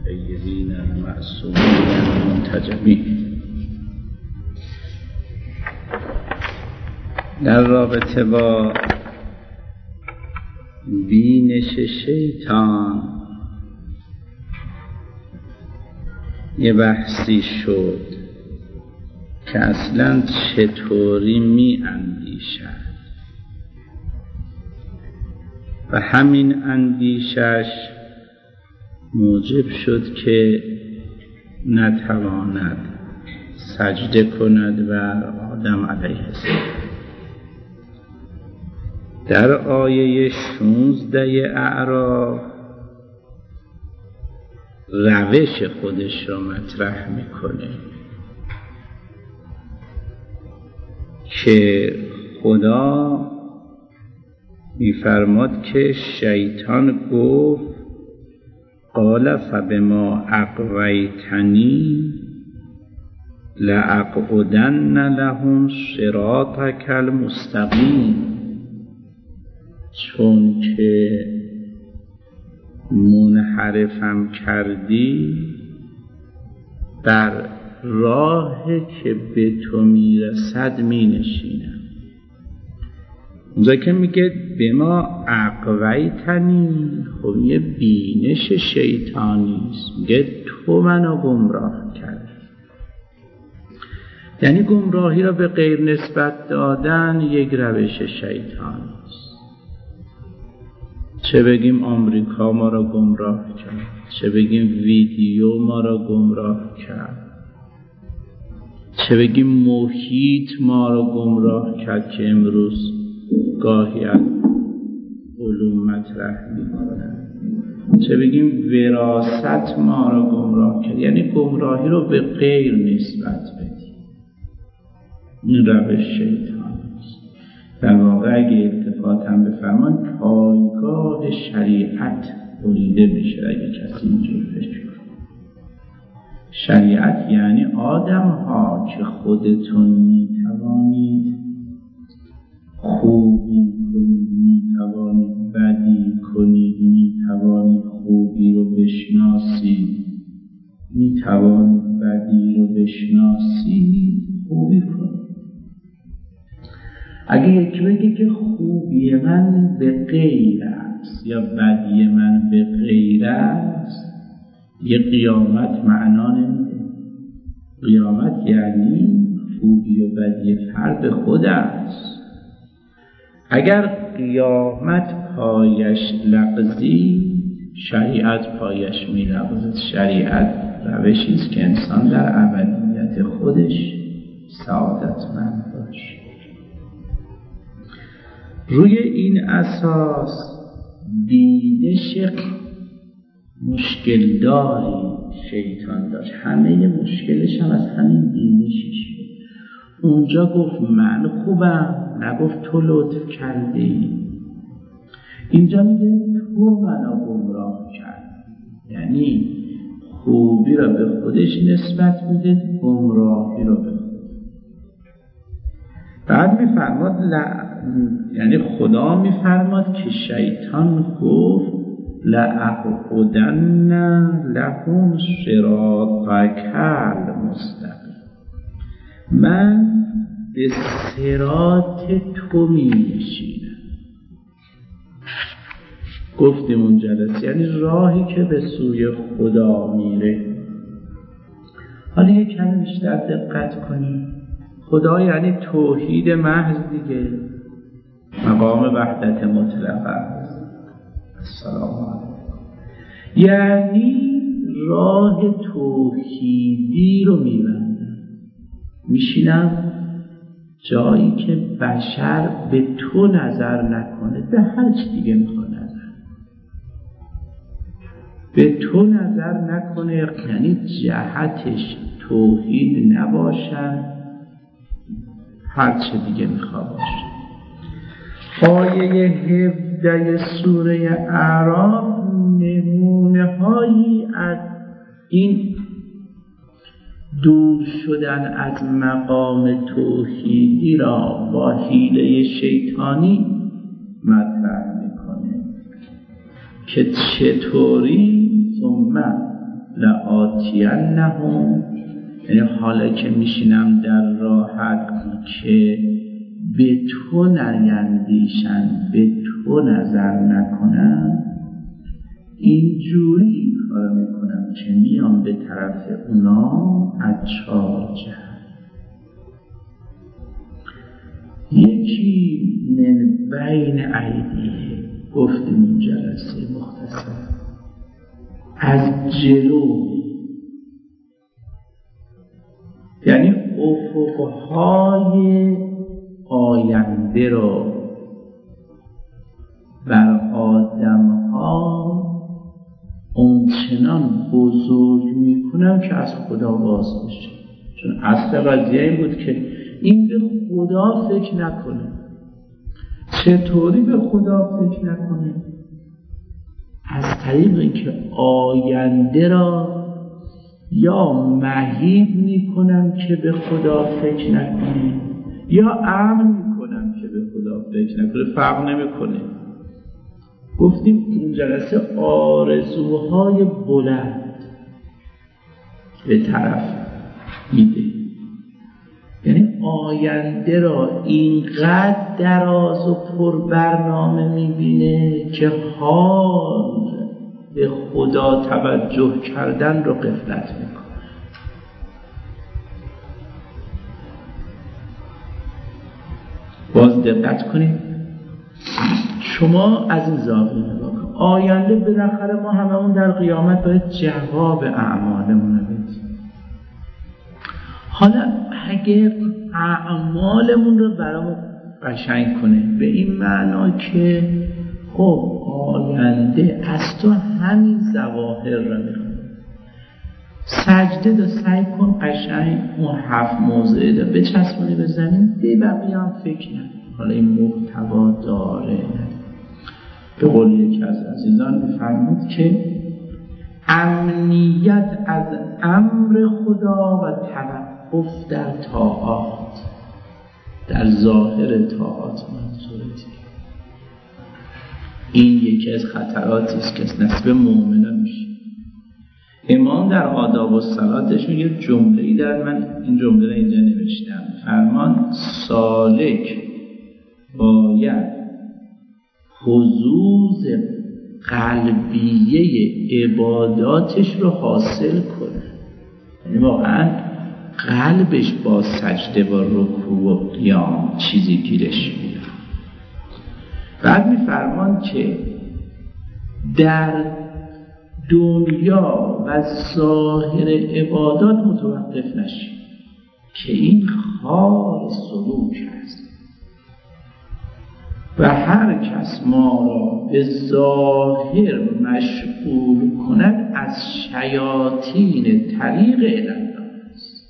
الطیبین المعصومین المنتجبین. در رابطه با بینش شیطان یه بحثی شد که اصلاً چطوری می اندیشد و همین اندیشش موجب شد که نتواند سجده کند بر آدم علیه السلام. در آیه 16 اعراف روش خودش را مطرح میکنه که خدا میفرماد که شیطان گفت قال فبما اغویتنی لاقعدن لهم صراطک المستقیم، چون که منحرفم کردی بر راه که به تو میرسد می نشینم. اونجا که میگه به ما اغویتنی، خب یه بینش شیطانیست، میگه تو منو گمراه کرد. یعنی گمراهی را به غیر نسبت دادن یک روش شیطانیست. چه بگیم آمریکا ما را گمراه کرد، چه بگیم ویدیو ما را گمراه کرد، چه بگیم محیط ما را گمراه کرد که امروز گاهی از علوم مطرح می‌کنن، چه بگیم وراثت ما را گمراه کرد. یعنی گمراهی رو به غیر نسبت بدیم. این روش شیطانیست. در واقع اگه التفات هم بفرمان پایگاه شریعت بریده میشه اگه کسی اینجور فکر کنه. شریعت یعنی آدم ها که خودتون میتوانید خوبی کنید، میتوانید بدی کنید، میتوانید خوبی رو بشناسید، میتوانید بدی رو بشناسید، خوبی کنید. اگه یکی بگه که خوبی من به غیر است یا بدی من به غیر است، یه قیامت معنا نمیده. قیامت یعنی خوبی و بدی فرد خود است. اگر قیامت پایش لغزی، شریعت پایش می لغزد. شریعت روشی است که انسان در ابدیت خودش سعادتمند باشه. روی این اساس بینش مشکل داری شیطان داشت. همه مشکلش هم از همین بینشش بود. اونجا گفت من خوبم، نگفت تو لطف کردی. اینجا میگه تو منو گمراه کردی، یعنی خوبی را به خودش نسبت میده، گمراهی را به خود. بعد میفرماد یعنی خدا میفرماد که شیطان گفت لأقعدن لهم صراطک المستقیم، من به صراط تو می نشینم. گفتیم اون جلسه یعنی راهی که به سوی خدا میره. حالا یک کمی بیشتر دقت کنیم. خدا یعنی توحید محض دیگه، مقام وحدت مطلقه است. السلام علیکم. یعنی راه توحیدی رو میبندم، میشینم جایی که بشر به تو نظر نکنه، به هر چی دیگه میخواد نظر، به تو نظر نکنه، یعنی جهتش توحید نباشد، هر چی دیگه میخواد باشه. آیه 17 سوره اعراف نمونه هایی از این دور شدن از مقام توحیدی را با حیله شیطانی مطرح میکنه که چطوری ثم لآتینهم، یعنی حالا که میشینم در راحت که به تو نیندیشن، به تو نظر نکنم، اینجوری این کار میکنم که میام به طرف اونا از چهار جهت. یکی من بین ایدیه، گفتیم این جلسه مختصر، از جلو، یعنی افقهای آینده را بر آدمها اونچنان بزرگ میکنم که از خدا باز بشه. چون اصل قضیه این بود که این به خدا فکر نکنه. چطوری به خدا فکر نکنه؟ از طریق اینکه آینده را یا مهیب میکنم که به خدا فکر نکنه یا امن میکنم که به خدا فکر نکنه، فرق نمیکنه. گفتیم این جلسه آرزوهای بلند به طرف میده، یعنی آینده را اینقدر دراز و پر برنامه میبینه که حال به خدا توجه کردن رو غفلت میکنه. باز دقت کنید، شما از این زاویه نگاه کن، آینده بالاخره ما هممون در قیامت باید جواب اعمالمون رو بدیم. حالا اگه اعمالمون رو برامون قشنگ کنه به این معنا که خب آینده از تو همین ظواهر رو میخواد، سجده دا سعی کن قشنگ اون 7 موضعه دا بچسبونی به زمین، به بقیه هم فکر نکن حالا این محتوا داره نه. به قول یکی از عزیزان میفرمود که امنیت از امر خدا و توقف در طاعات، در ظاهر طاعات منظورتی. این یکی از خطراتی است که نصیب مؤمنان میشه. امام در آداب الصلاتشون یه جمله‌ای دارن، من این جمله رو اینجا نوشتم. فرمان سالک باید حظوظ قلبیه عباداتش رو حاصل کنه، یعنی واقعا قلبش با سجده و رکوع و قیام چیزی گیرش میاد. بعد میفرمان که در دنیا و ظاهر عبادات متوقف نشید که این خار سلوک است و هر کس ما را به ظاهر مشغول کند از شیاطین طریق الهی است.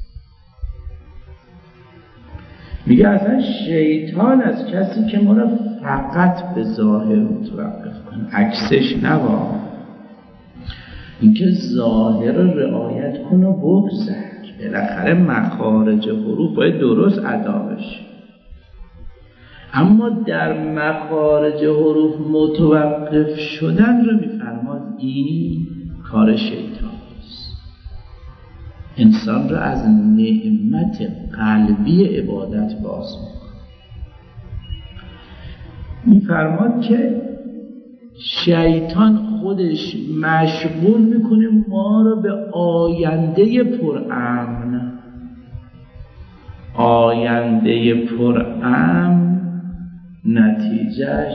میگه اصلا شیطان از کسی که ما را فقط به ظاهر متوقف کنه، عکسش نبا، اینکه ظاهر رو رعایت کن و بگذر. بالاخره مخارج حروف باید درست ادا بشه، اما در مخارج حروف متوقف شدن رو میفرماد این کار شیطان است. انسان رو از نعمت قلبی عبادت باز میفرماد که شیطان خودش مشغول میکنه ما رو به آینده پرامن. آینده پرامن نتیجهش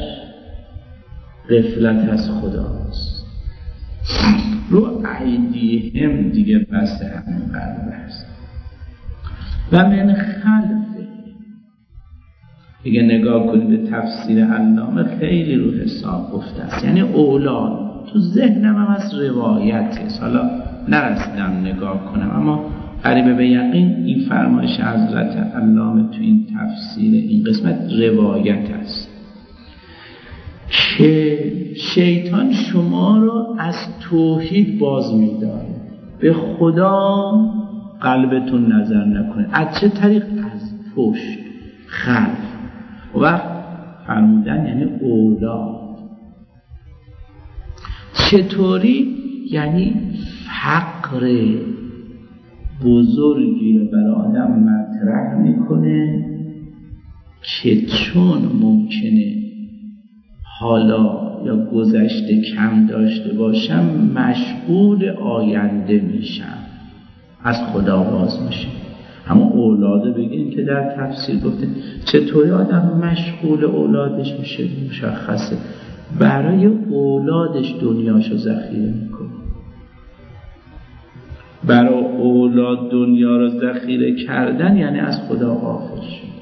غفلت از خداست. رو ایدیهم دیگه بس همین قلب است. و من خلفه، دیگه نگاه کنید به تفسیر علامه خیلی رو حساب گفته است، یعنی اولاد. تو ذهنم هم از روایت است، حالا نرسیدم نگاه کنم، اما قریب به یقین این فرمایش حضرت علامه تو این تفسیر این قسمت روایت است که شیطان شما رو از توحید باز می‌داره، به خدا قلبتون نظر نکنه. از چه طریق؟ از پشت، خلف. و وقت فرمودن یعنی اولاد. چطوری؟ یعنی فقر بزرگی رو برای آدم مطرح میکنه که چون ممکنه حالا یا گذشته کم داشته باشم مشغول آینده میشم، از خدا باز میشه. اما اولاده بگیم که در تفسیر گفته چطوری آدم مشغول اولادش میشه؟ مشخصه برای اولادش دنیاشو ذخیره میکنه. برای اولاد دنیا رو ذخیره کردن یعنی از خدا غافل شد،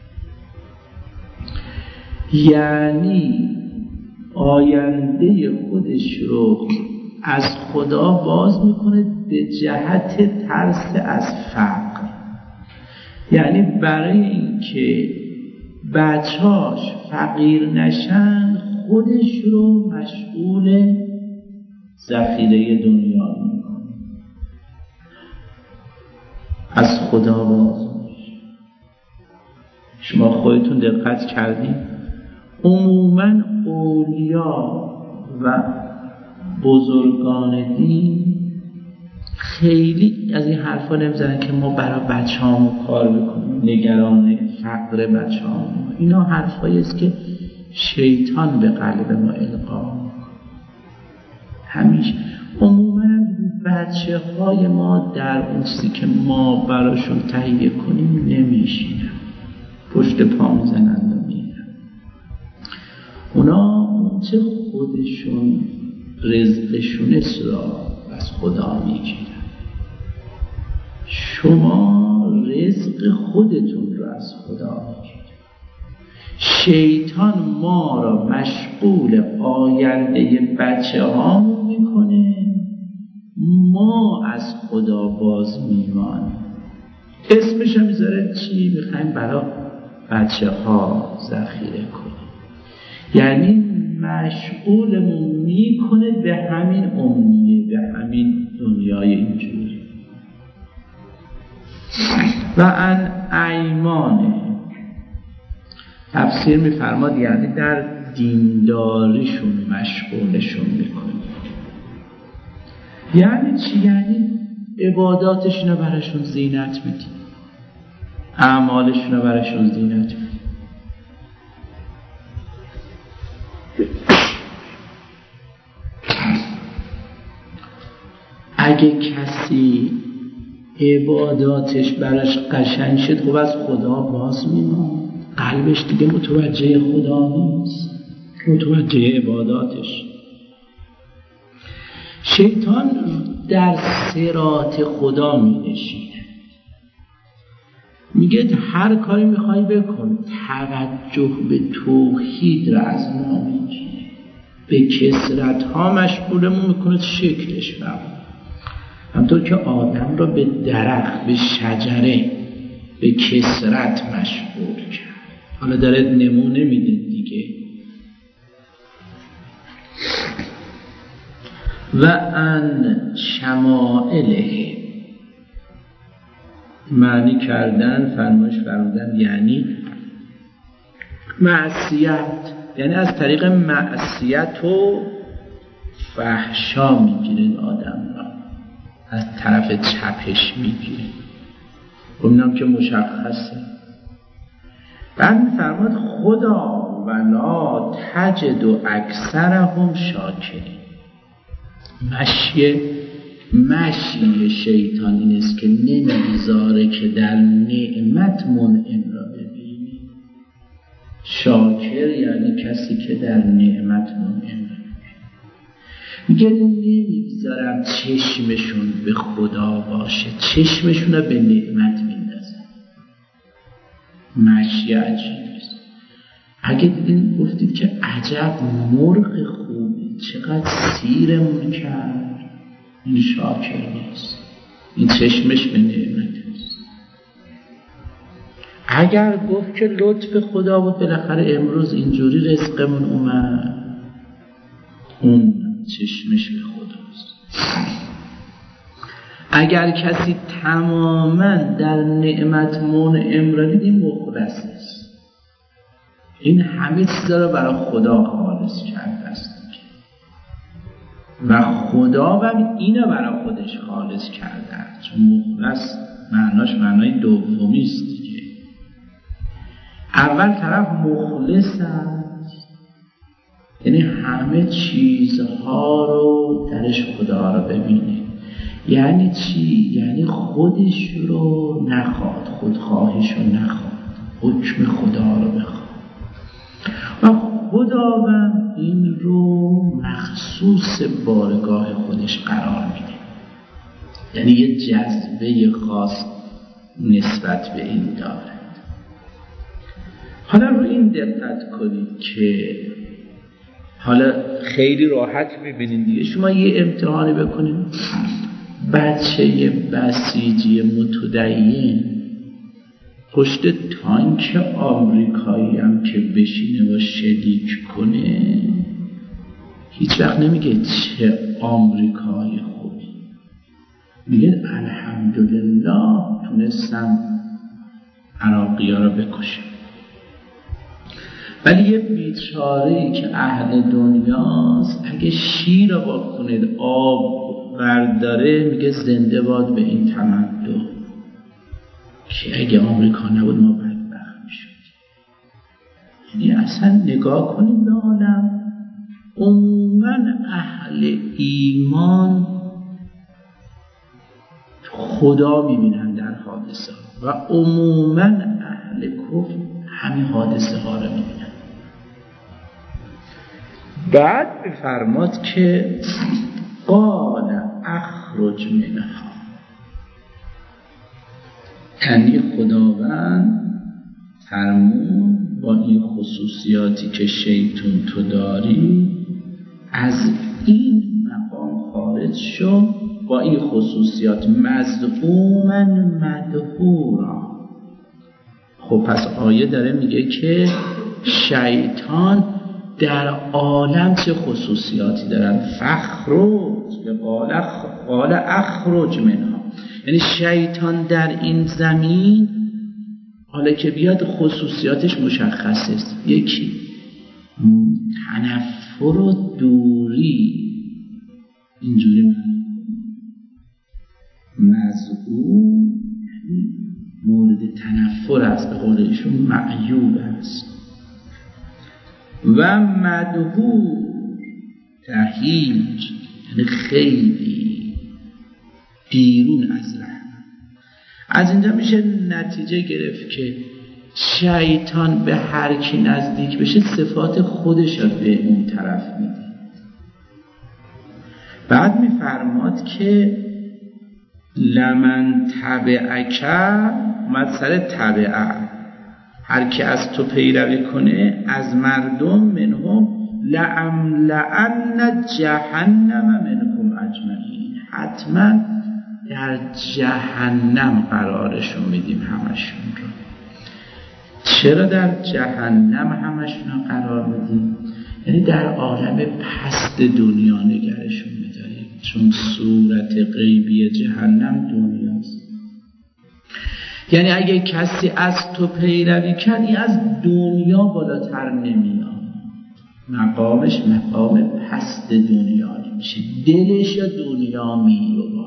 یعنی آینده خودش رو از خدا باز میکنه به جهت ترس از فقر. یعنی برای اینکه بچهاش فقیر نشن خودش رو مشغول ذخیره دنیا میکنه، از خدا باز میشه. شما خودتون دقت کردید عموماً اولیا و بزرگان دین خیلی از این حرفا نمیزنن که ما برای بچه‌هامون کار بکنیم، نگران فقر بچه‌هامون. اینا حرفایی است که شیطان به قلب ما القا میکنه. همیشه عموماً بچه‌های ما در اون چیزی که ما براشون تهیه کنیم نمیشینن، پشت پا میزنن و میرن. اونا چه خودشون رزقشون را از خدا میگیرن. شما رزق خودتون رو از خدا میگیرن. شیطان ما را مشغول آینده بچه هامون میکنه، ما از خدا باز میمانیم. اسمش هم میذاره چی؟ میخوایم برای بچه ها ذخیره کنیم، یعنی مشغولمون میکنه به همین امنیه، به همین دنیای اینجوری. و ان ایمانه تفسیر میفرماد یعنی در دینداریشون مشغولشون میکنه. یعنی چی؟ یعنی عباداتشون رو براشون زینت میدی، اعمالشون رو براشون زینت میدی. اگه کسی عباداتش براش قشنگ شد خب از خدا باز میماند، قلبش دیگه متوجه خدا نیست، متوجه عباداتش. شیطان در صراط خدا مینشینه، میگه هر کاری میخوای بکن، توجه به توحید را از ما میگیره، به کثرت ها مشغولمون میکنه شکلش فرق. همطور که آدم را به درخت، به شجره، به کثرت مشغول کرد، حالا داره نمونه میده دیگه. و ان شمائله معنی کردن، فرمایش فرمودن یعنی معصیت، یعنی از طریق معصیت و فحشا میگیره آدم را، از طرف چپش میگیره. اونم که مشخصه. بعد میفرماد خدا ولا تجد اکثرهم شاکرین. مشی شیطان این است که نمیذاره که در نعمت منعم را ببینی. شاکر یعنی کسی که در نعمت منعم را میگه نمیگذارم چشمشون به خدا باشه، چشمشون رو به نعمت میندازن. مشی عجیب است. اگه دیدین گفتید که عجب مرغ خوبی چقدر سیرمون کرد، این شاکر نیست، این چشمش به نعمت است. اگر گفت که لطف خدا بود بالاخره امروز اینجوری رزقمون اومد، اون چشمش به خداست. اگر کسی تماما در نعمت منعم را دید، این مخلص است، این همه چیزا را برای خدا خالص کرده است. و خداوند اینو برای خودش خالص کرده. چون مخلص معناش معنای دومی است دیگه. اول طرف مخلص است، یعنی همه چیزها رو درش خدا رو ببینه. یعنی چی؟ یعنی خودش رو نخواد، خودخواهش رو نخواد، حکم خدا رو بخواد. و خداوند این رو مخصوص بارگاه خودش قرار میده، یعنی یه جذبه خاص نسبت به این داره. حالا رو این دقت کنید که حالا خیلی راحت میبینید دیگه. شما یه امتحانی بکنید، بچه بسیجی متدین پشت تانک آمریکایی هم که بشینه و شلیک کنه هیچ وقت نمیگه چه آمریکایی خوبی، میگه الحمدلله تونستم عراقی ها رو بکشم. ولی یه بیچاره‌ای که اهل دنیاست اگه شیر رو بکنید آب برداره میگه زنده باد به این تمدن که اگه آمریکا نبود ما بدبخت میشد. یعنی اصلا نگاه کنید به عالم، عموما اهل ایمان خدا میبینن در حادثه ها و عموما اهل کفر همین حادثه ها رو میبینن. بعد بفرماد که قال اخرج منها، یعنی خداوند فرمود با این خصوصیاتی که شیطون تو داری از این مقام خارج شو، با این خصوصیات مذعوما مدحورا. خب پس آیه داره میگه که شیطان در عالم چه خصوصیاتی دارن. فخرج قال اخرج منها، یعنی شیطان در این زمین حالا که بیاد خصوصیاتش مشخص است. یکی تنفر و دوری، اینجوری مذعوم مورد تنفر است، به قول ایشون معیوب است. و مدحور تهیج، یعنی خیلی بیرون از رحمت. از اینجا میشه نتیجه گرفت که شیطان به هر کی نزدیک بشه صفات خودش رو به اون طرف میده. بعد میفرماد که لمن تبعک، اومد سر تبعه، هر کی از تو پیروی کنه از مردم، منهم لأملأن جهنم منکم اجمعین، حتما در جهنم قرارشون میدیم همشون رو. چرا در جهنم همشون رو قرار میدیم؟ یعنی در عالم پست دنیا نگرشون میداریم، چون صورت غیبی جهنم دنیاست. یعنی اگه کسی از تو پیروی کنی از دنیا بالاتر نمیاد، مقامش مقام پست دنیا میشه، دلش دنیا میباید.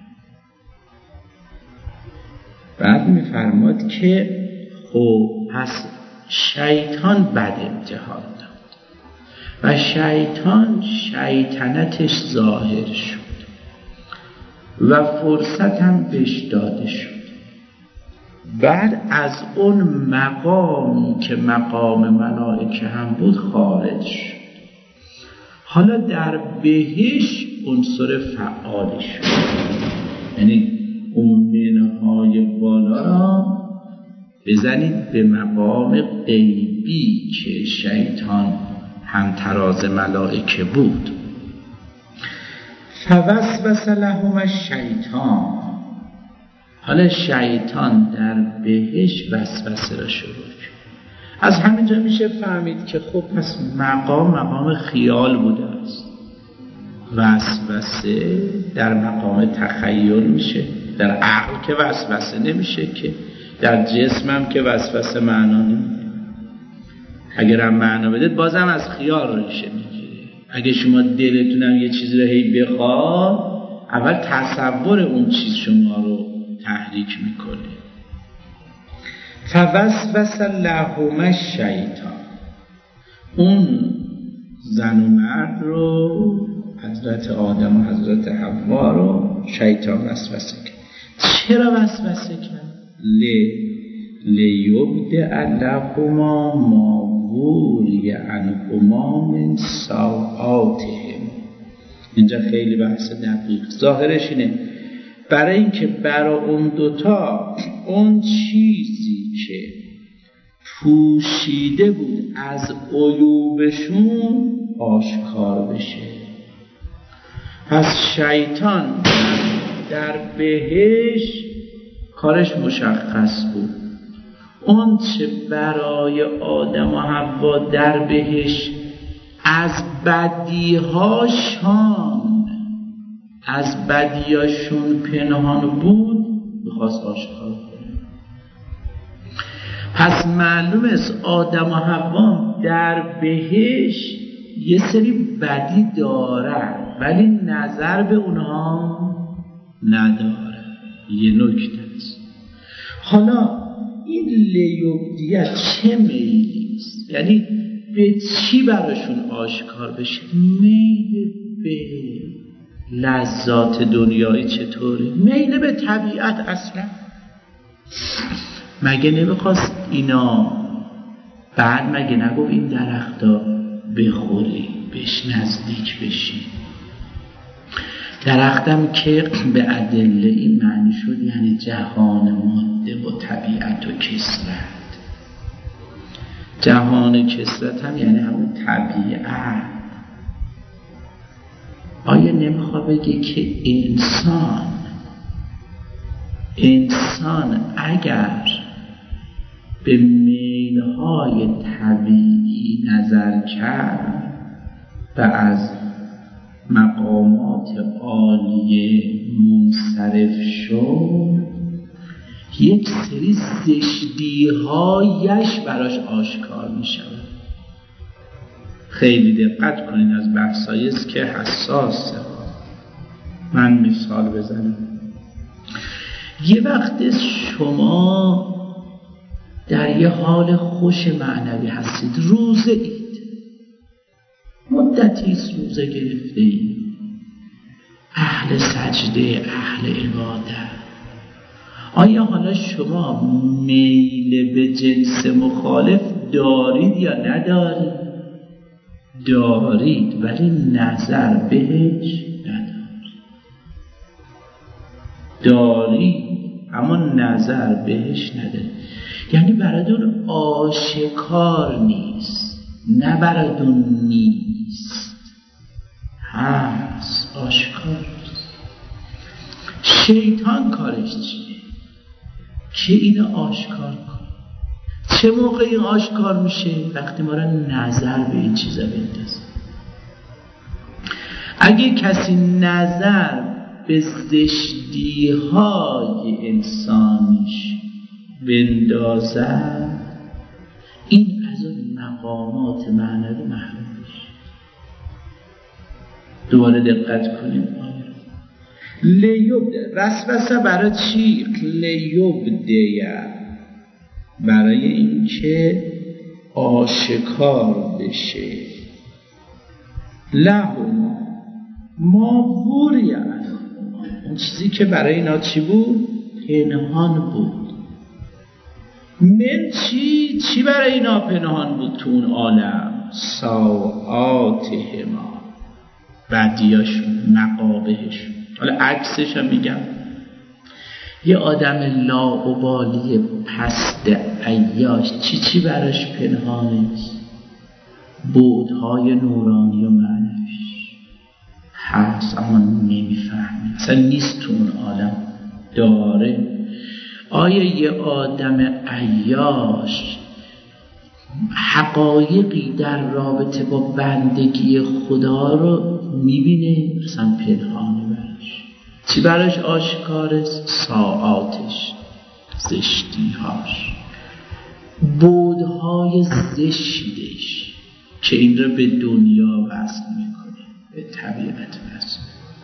بعد میفرماد که خب پس شیطان بد امتحان داد و شیطان شیطنتش ظاهر شد و فرصت هم بهش داده شد. بعد از اون مقامی که مقام ملائکه هم بود خارج شد. حالا در بهشت عنصر فعالش شد، یعنی اون منهای بالا را بزنید به مقام غیبی که شیطان هم تراز ملائکه بود. فوسوس لهم الشیطان، حالا شیطان در بهشت وسوسه را شروع کرد. از همینجا میشه فهمید که خب پس مقام خیال بوده است. وسوسه در مقام تخیل میشه، در عقل که وسوسه نمیشه که، در جسم هم که وسوسه معنا نمیده. اگر هم معنا بدید بازم از خیال ریشه میگیره، اگه شما دلتونم یه چیزی رو هی بخواد، اول تصور اون چیز شما رو تحریک میکنه. فوسوس لهما الشیطان، اون زن و مرد رو، حضرت آدم و حضرت حوا رو شیطان وسوسه کرد. چرا وسوسه کرد؟ لیبدأ لهما ما وری عنهما من سوآتهم. اینجا خیلی بحث دقیق، ظاهرش اینه برای اینکه برای اون دوتا اون چیزی که پوشیده بود از عیوبشون آشکار بشه. پس شیطان در بهشت کارش مشخص بود. اون چه برای آدم و حوا در بهشت از بدیهاشان، از بدیهاشون پنهان بود، میخواست آشکار کنه. پس معلوم است آدم و حوا در بهشت یه سری بدی داره ولی نظر به اونها نداره. یه نکته است. حالا این لیبدیه چه میلی است؟ یعنی به چی براشون آشکار بشه؟ میل به لذات دنیایی چطوره؟ میل به طبیعت اصلا. مگه نمیخواست اینا بعد مگه نگو این درختا بخوری بهش نزدیک بشی؟ درختم که به ادله این معنی شد یعنی جهان ماده و طبیعت و کثرت. جهان کثرت هم یعنی همون طبیعت. آیا نمیخواد بگه که انسان اگر به میلهای طبیعی نظر کرد و از مقامات عالیه منصرف شد، یک سری زشتی‌هایش براش آشکار می شود. خیلی دقت کنین از بحثایی است که حساسه. من مثال بزنم. یه وقت شما در یه حال خوش معنوی هستید، روزه اید، مدتی روزه گرفته اید، اهل سجده، اهل عبادت. آیا حالا شما میل به جنس مخالف دارید یا ندارید؟ دارید ولی نظر بهش ندارید. دارید اما نظر بهش ندارید. یعنی براتون آشکار نیست، نه براتون نیست، هست، آشکار. شیطان کارش چیه؟ که اینو آشکار کنه. چه موقع این آشکار میشه؟ وقتی ما را نظر به این چیزا بندازه. اگه کسی نظر به زشتی‌های انسانیش بندازه، این از اون مقامات معنوی محروم میشه. دوباره دقت کنید. لیبده وسوسه برای چی؟ لیبده برای این که آشکار بشه. لهما ما وری عنهما، اون چیزی که برای اینا چی بود؟ پنهان بود. من چی برای اینا پنهان بود تو اون عالم؟ سوآتهما، بدیاشون، مقابهشون. حالا عکسش هم میگم، یه آدم لاابالی پست عیاش چی براش پنهانه؟ بعدهای نورانی و معنویش هست اما نمیفهمه، اصلا نیست تو اون عالم. داره. آیا یه آدم عیاش حقایقی در رابطه با بندگی خدا رو میبینه؟ اصلا پنهانه براش. چی براش آشکاره؟ ساعاتش، زشتیهاش، بودهای زشتش که این رو به دنیا وصل میکنه. به طبیعت وصل.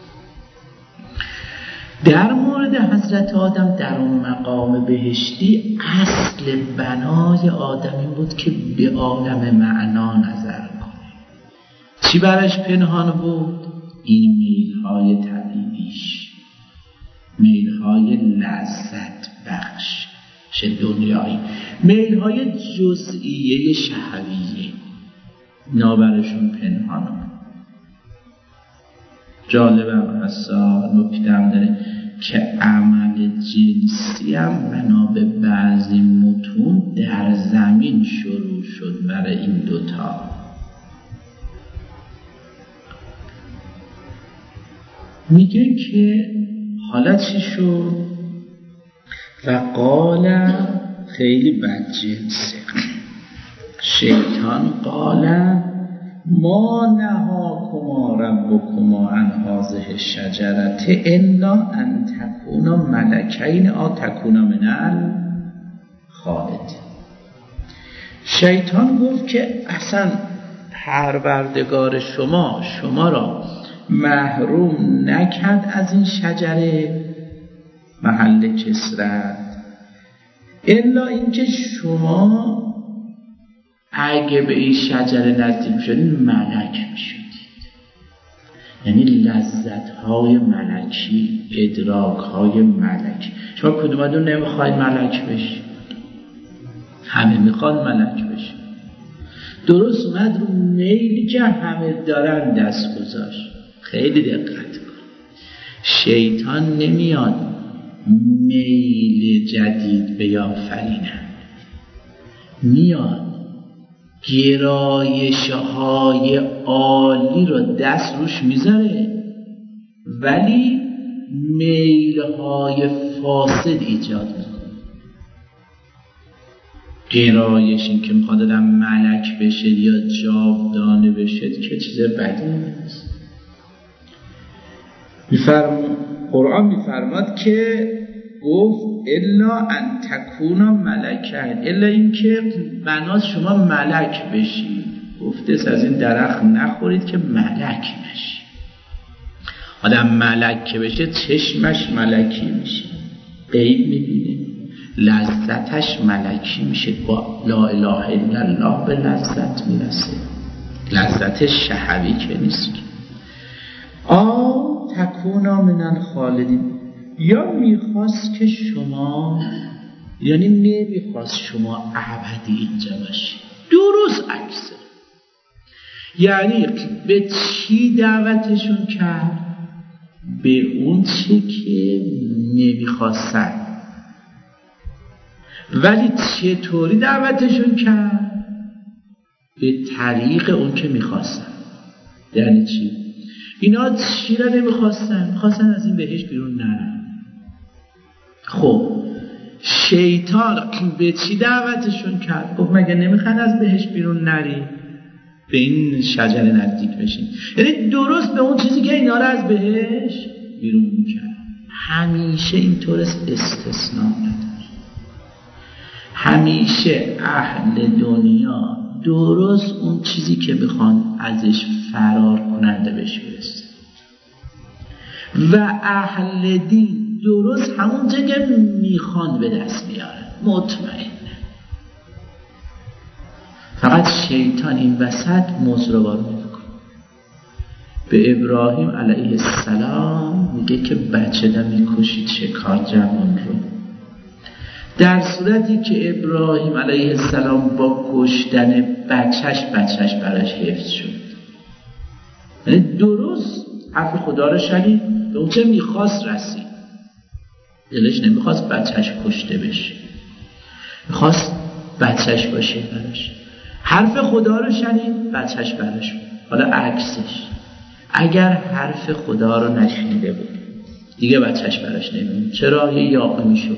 در مورد حضرت آدم در اون مقام بهشتی اصل بنای آدم این بود که به عالم معنا نظر کنه. چی براش پنهان بود؟ این میل‌های طبیعیش، میل‌های لذت بخش دنیایی، میل‌های جزئیه شهویه، نابرشون پنهان بود. جالبم هستا نکتم داره که عمل جنسی هم بنا به بعضی متون در زمین شروع شد برای این دوتا. میگه که حالا چی شد؟ و قال، خیلی بدجنسه، شیطان قال ما نهاکما ربکما عن هذه الشجرة الا ان تکونا ملکین او تکونا من الخالدین. شیطان گفت که اصلا پروردگار شما را محروم نکرد از این شجره محل کسرت، الا اینکه شما اگه به این شجره نزدیک شدید ملک میشدید. یعنی لذت‌های ملکی، ادراک‌های ملکی. شما کدومتون نمیخواید ملک بشید؟ همه میخوان ملک بشید. درست اومد رو میلی که همه دارن دست گذاشت. خیلی دقت کن. شیطان نمیاد میل جدید بیافرینه، میاد گرایش‌های عالی رو دست روش میذاره ولی میل‌های فاسد ایجاد میکنه. گرایش این که میخواد آدم ملک بشه یا جاودانه بشه که چیز بدی نیست. قرآن میفرماد که گفت الا ان تکونا ملکین، الا این که بناس شما ملک بشید. گفته از این درخت نخورید که ملک بشید. آدم ملک که بشه چشمش ملکی میشه، غیب میبینه، لذتش ملکی میشه، با لا اله الا الله به لذت میرسه، لذت شهوی که نیست. تکونا من الخالدین، یا میخواست که شما، یعنی نمیخواست شما ابدی اینجا باشید، درست عکسه. یعنی به چی دعوتشون کرد؟ به اون چی که نمیخواستن. ولی چطوری دعوتشون کرد؟ به طریق اون که میخواستن. یعنی چی؟ اینا چی را نمیخواستن؟ میخواستن از این بهشت بیرون نرن. خب شیطان به چی دعوتشون کرد؟ گفت مگه نمیخوان از بهشت بیرون نری؟ به این شجره نزدیک بشین. یعنی درست به اون چیزی که اینا را از بهشت بیرون میکرد. همیشه اینطور استثناء نداره. همیشه اهل دنیا درست اون چیزی که بخوان ازش فرار کننده بهش برسه و اهل دین درست همون جگه میخوان به دست بیاره، مطمئن. فقط شیطان این وسط موضوع رو وارد میکنه. به ابراهیم علیه السلام میگه که بچه دا میکشید شکار جوان رو، در صورتی که ابراهیم علیه السلام با کشتن بچهش براش حفظ شد. یعنی درست حرف خدا رو شنید، به اون چه میخواست رسید. دلش نمیخواست بچهش کشته بشه، میخواست بچهش باشه براش. حرف خدا رو شنید، بچهش براش بود. حالا عکسش، اگر حرف خدا رو نشنیده بود دیگه بچهش براش نمیمون. چرا؟ یه یاقی میشد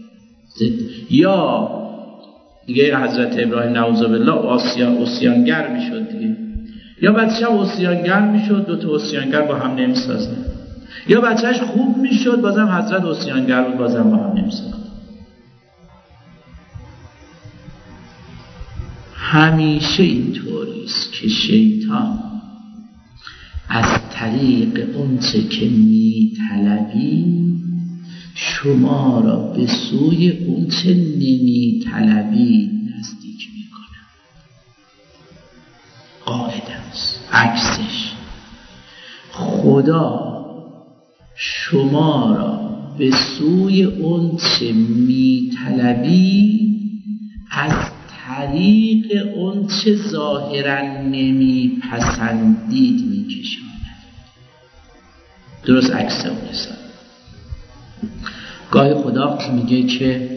یا دیگه حضرت ابراهیم نعوذ بالله عصیانگر میشد دیگه، یا بچه‌ش عصیانگر میشد، دو تا عصیانگر با هم نمیسازن، یا بچه‌ش خوب میشد بازم حضرت عصیانگر بود بازم با هم نمیسازن. همیشه اینطوریست که شیطان از طریق اونچه که میطلبی شما را به سوی اونچه نمیطلبی نزدیک میکنه. قاعده است. عکسش خدا شما را به سوی اونچه میطلبی از طریق اونچه ظاهرا نمیپسندید میکشاند. درست عکس اون حساب. گاهی خدا میگه که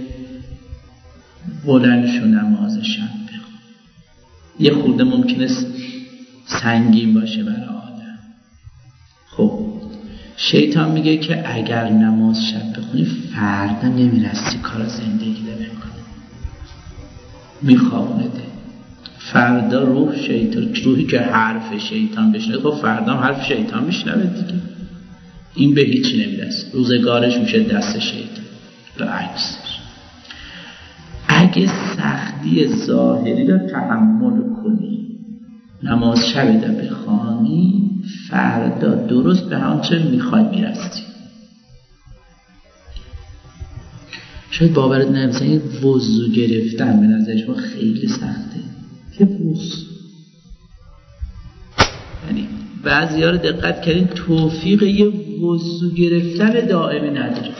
بلند شو نماز شب بخون. یه خورده ممکنه سنگین باشه برای آدم. خب شیطان میگه که اگر نماز شب بخونی فردا نمیرسی کار زندگی رو بکنی، میخوابونده. فردا روحی که حرف شیطان بشنوه، خب فردا هم حرف شیطان میشنوه دیگه. این به هیچی نمیرسه، روزگارش میشه دست شیطان. برعکسش اگه سختی ظاهری رو تحمل کنی، نماز شب رو بخوانی، فردا درست به آنچه میخوای میرسی. شاید باورت نمیشه این وضو گرفتن به نظرش ما خیلی سخته. یه وضو، یعنی بعضی‌ها رو دقت کردین توفیق یه وضو گرفتن دائمی نداره.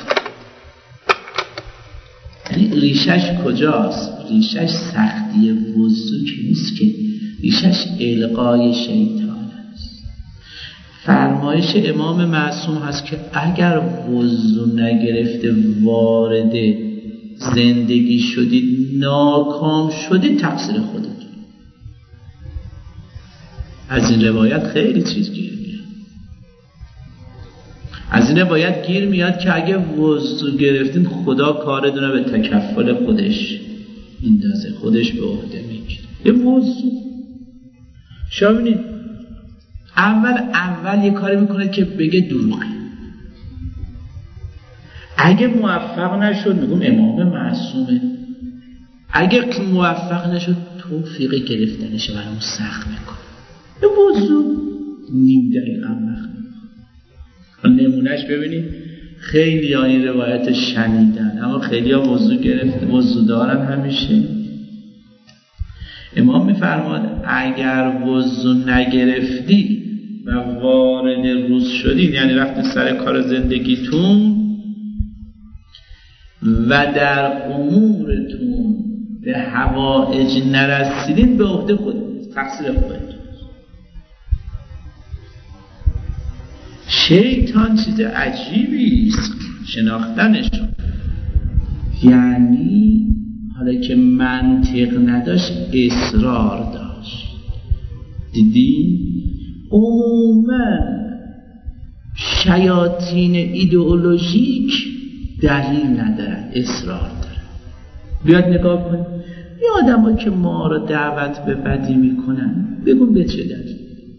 یعنی ریشش کجاست؟ ریشش سختی وضو که نیست، که ریشش القای شیطان است. فرمایش امام معصوم هست که اگر وضو نگرفته وارد زندگی شدید، ناکام شدید، تقصیر خودتون. از این روایت خیلی چیز گیر میاد. از این روایت گیر میاد که اگه وضو گرفتین خدا کارتون رو به تکفل خودش میندازه، خودش به عهده میگیره. یه وضو شما ببینید اول یه کاری میکنه که بگه دروغه. اگه موفق نشد میگم امام معصومه، اگه موفق نشد توفیق گرفتنش برامون سخت میکنه. یه وضو نیم دقیقه وقت. نمونهش ببینید خیلی ها این روایت شنیدن اما خیلی ها وضو دارن. همیشه امام میفرماد اگر وضو نگرفتی و وارد روز شدید، یعنی رفتید سر کار زندگیتون و در امورتون به حوائج نرسیدین، به عهده خود تقصیر خودتون. شیطان چیز عجیبی است شناختنش. یعنی حالا که منطق نداشت اصرار داشت. دیدی؟ عموما شیاطین ایدئولوژیک دلیل ندارن، اصرار دارن. بیاد نگاه کن این آدم که ما را دعوت به بدی میکنن، بگو به چه دلیل؟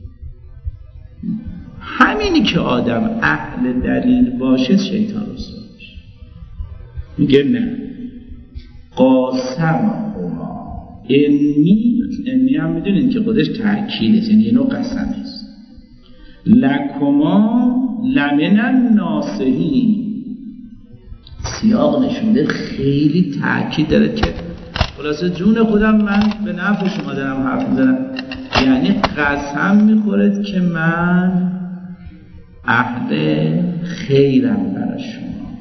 همینی که آدم اهل دلیل باشه شیطان رسوا میشه. میگه نه، قاسمهما انی هم میدونید که خودش تأکیده، یعنی یه نوع قسم است. لکما لمن الناصحین، سیاق نشونده خیلی تأکید داره که خلاصه جون خودم من به نفع شما دارم حرف میزنم. یعنی قسم میخورد که من اهل خیرم برای شما.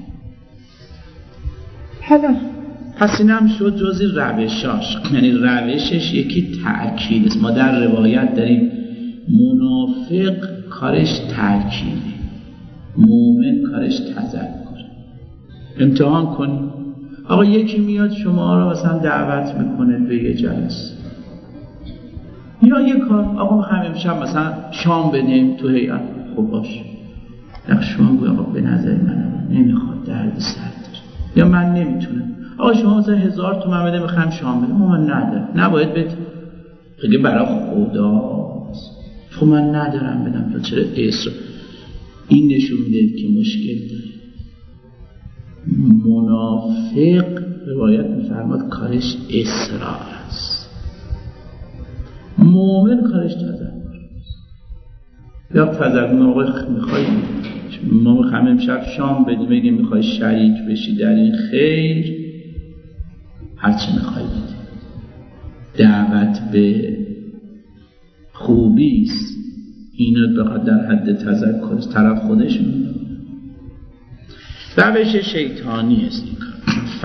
حالا پس این هم شد جزی روشاش، یعنی روشش یکی تأکید است. ما در روایت داریم منافق کارش تأکیده، مومن کارش تذکر. امتحان کن. آقا یکی میاد شما را مثلا دعوت میکنه به یه جلسه یا یه کار، آقا میخوایم امشب مثلا شام بدیم تو هیئت. خب باشه، شما گویا آقا به نظر من نمیخواد، درد سر داره، یا من نمیتونم. آقا شما مثلا 1000 تومان بده میخوایم شام بدیم. من ندارم. نباید بده. بگه برای خداست. خب من ندارم بدم. تو چرا اصرار؟ این نشون میده که مشکل داره. منافق روایت میفرماد کارش اصرار است، مومن کارش تذکر. یا تذکر آقای میخوای ما میخوایم امشب شام بدیم، بگیم میخوای شریک بشی در این خیر، هرچی میخوای بدیم. دعوت به خوبیست، اینو بخواد در حد تذکر طرف خودش میدونه. روش شیطانی است این کار.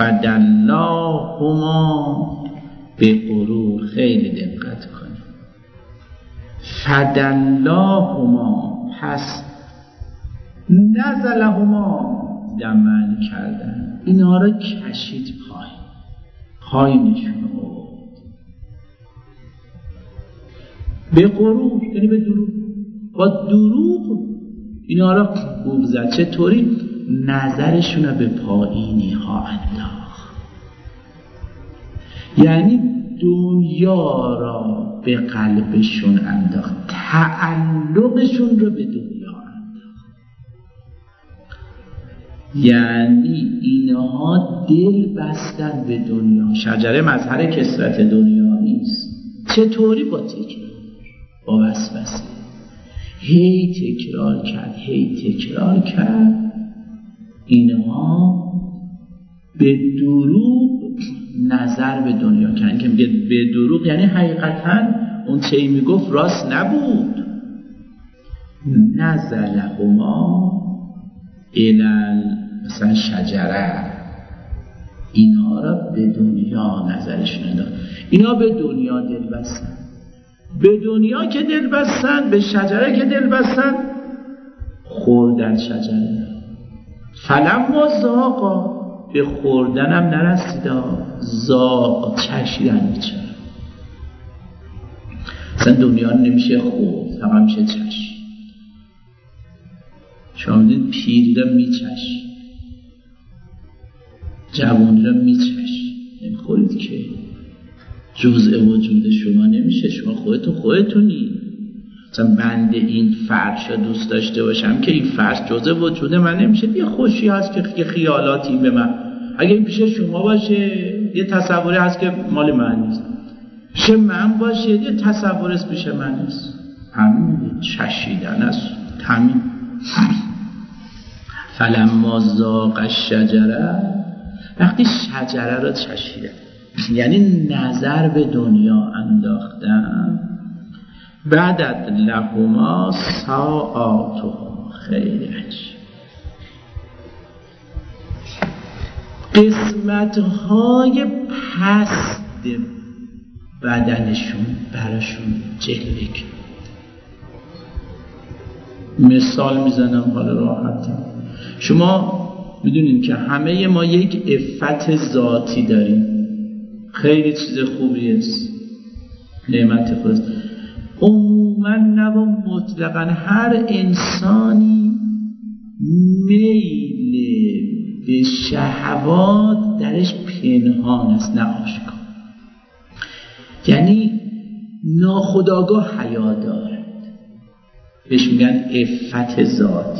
فدلاهما به غرور. خیلی دقت کنید. فدلاهما، پس نزلهما، دمن کردن، اینا رو کشید پایینشون رو به غرور، یعنی به دروغ. با دروغ اینا رو قوب زد. چطوری؟ نظرشون رو به پایینی ها انداخت، یعنی دنیا را به قلبشون انداخت، تعلقشون رو به دنیا انداخت. یعنی اینها دل بستن به دنیا. شجره مظهر کثرت دنیایی است. چطوری؟ با تکرار، با وسوسه. هی تکرار کرد اینها به دروغ نظر به دنیا کردن. که میگه به دروغ یعنی حقیقتا اون چه میگفت راست نبود. نزلهما الال مثلا شجره، اینها را به دنیا نظرشون انداخت. اینا به دنیا دل بستن. به دنیا که دل بستن، به شجره که دل بستن، خوردن شجره. فلما ذاقا، به خوردنم نرسیدن، ذاق، چشیدن. بیچاره اصلا دنیا نمیشه خورد، فقط میشه چشید. شما میدید پیری را میچشید، جوانی را میچشید، نمیخورید که جزء وجود شما نمیشه. شما خودتونی. مثلا بند این فرش رو دوست داشته باشم که این فرش جزء وجود من نمیشه. یه خوشی هست که خیالاتی به من، اگه این پیش شما باشه یه تصوری هست که مال من نیست، پیش من باشه یه تصوری است پیش من نیست. همین چشیدن است. همین فلما ذاق الشجره، وقتی شجره رو چشیدن یعنی نظر به دنیا انداختن. بدت لهما سوآتهما. خیلی عجیب. قسمت‌های پست بدنشون براشون جلوه کرد. مثال میزنم حالا راحتم. شما میدونید که همه ما یک عفت ذاتی داریم. خیلی چیز خوبی است، نعمت خود. عموما نه مطلقا هر انسانی میل به شهوات درش پنهان است، نه آشکار. یعنی ناخودآگاه حیا داره، بهش میگن عفت ذاتی.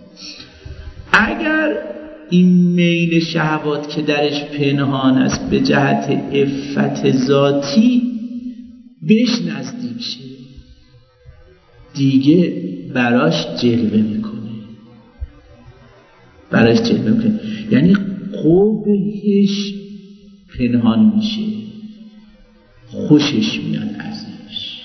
اگر این میل شهوات که درش پنهان است به جهت عفت ذاتی بهش نزدیک شه، دیگه براش جلوه میکنه. یعنی قبحش پنهان میشه، خوشش میاد ازش.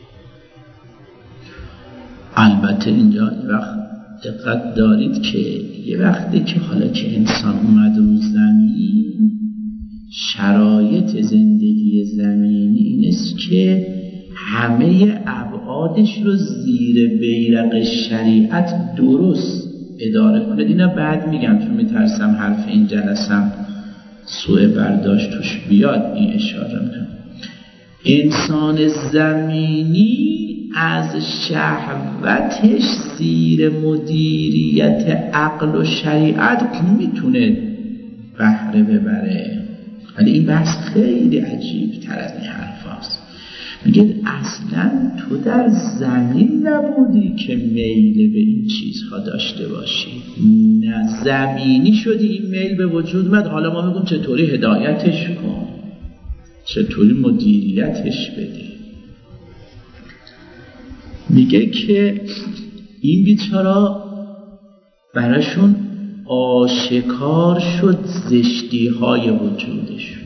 البته اینجا یه وقت دقت دارید که یه وقتی که حالا که انسان اومد رو زمین، شرایط زندگی زمینی این است که همه ابعادش رو زیر بیرق شریعت درست اداره کنه. اینا بعد میگم چون میترسم حرف این جلسم سوء برداشت توش بیاد، این اشاره میکنم. انسان زمینی از شهوتش زیر مدیریت عقل و شریعت میتونه بهره ببره. ولی این بحث خیلی عجیب تر از این حرف هست. میگه اصلا تو در زمین نبودی که میل به این چیزها داشته باشی، نه زمینی شدی این میل به وجود اومد. حالا ما میگم چطوری هدایتش کن، چطوری مدیریتش بده. میگه که این بیچارا براشون آشکار شد زشتی های وجودشون،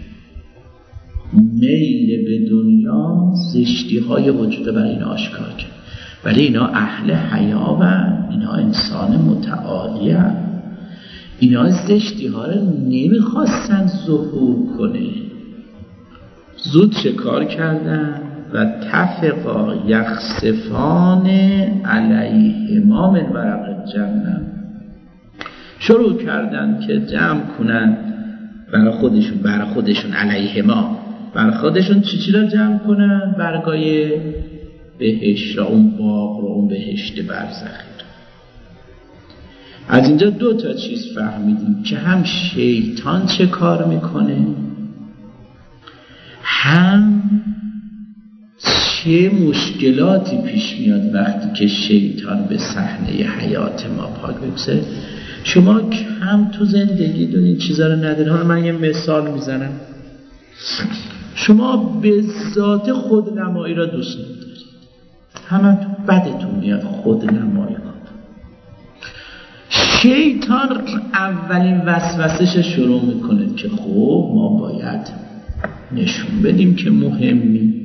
میل به دنیا زشتی های وجود برای اینا آشکار کرد. ولی اینا اهل حیا و اینا انسان متعالی هم. اینا زشتی ها رو نمیخواستن ظهور کنه، زود شکار کردن و تفقا یخسفان علیهما من ورق جنة، شروع کردن که جمع کنن برای خودشون علیهما، برای خودشون چی را جمع کنن؟ برگای بهشت را، اون باغ رو، اون بهشت برزخی. از اینجا 2 چیز فهمیدیم که هم شیطان چه کار میکنه، هم چه مشکلاتی پیش میاد وقتی که شیطان به صحنه حیات ما پاک بگذاره. شما کم تو زندگی دونین چیزا رو ندارین. حالا من یه مثال میزنم. شما به ذات خودنمایی را دوست ندارید، همه بدتون میاد خودنمایی کن. شیطان اولین وسوسه‌ش شروع میکنه که خب ما باید نشون بدیم که مهمی.